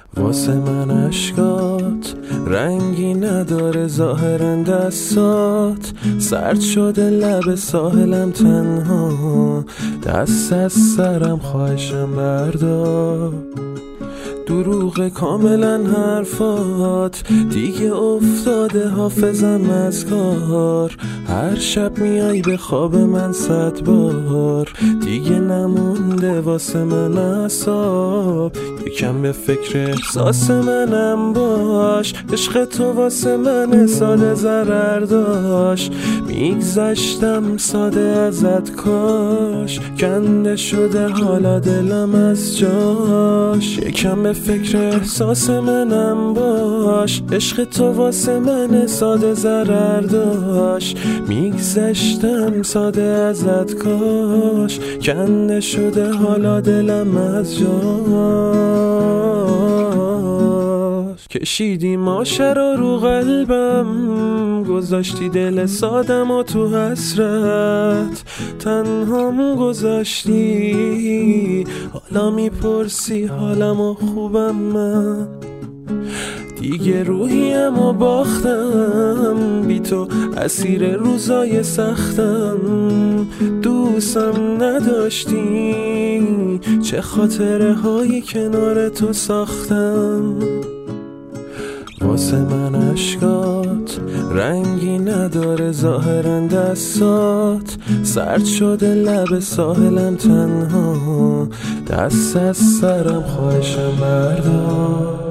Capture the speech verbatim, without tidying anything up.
واسه من اشکات رنگی نداره ظاهرا دستات، سرد شده لب ساحلم تنها، دست از سرم خواهشم بردار. دروغ کاملا حرفات، دیگه افتاده حافظم از کار. هر شب میای به خواب من صد بار، دیگه نمونده واسه من اعصاب. یکم به فکر احساس منم باش، عشق تو واسه من ساده ضرر داشت. میگذشتم ساده ازت کاش، کنده شده حالا دلم از جاش. یکم به فکر احساس منم باش، عشق تو واسه من ساده ضرر داشت. میگذشتم ساده ازت کاش، کنده شده حالا دلم از جاش. کشیدی ماشه رو قلبم، گذاشتی دل سادم و تو حسرت تنهام گذاشتی. حالا میپرسی حالم و خوبم من، دیگه روحیم و باختم. بی تو اسیر روزای سختم، دوستم نداشتی، چه خاطره هایی کنار تو ساختم. واسه من اشکات رنگی نداره ظاهرا دستات، سرد شده لب ساحلم تنها، دست از سرم خواهشم بردار.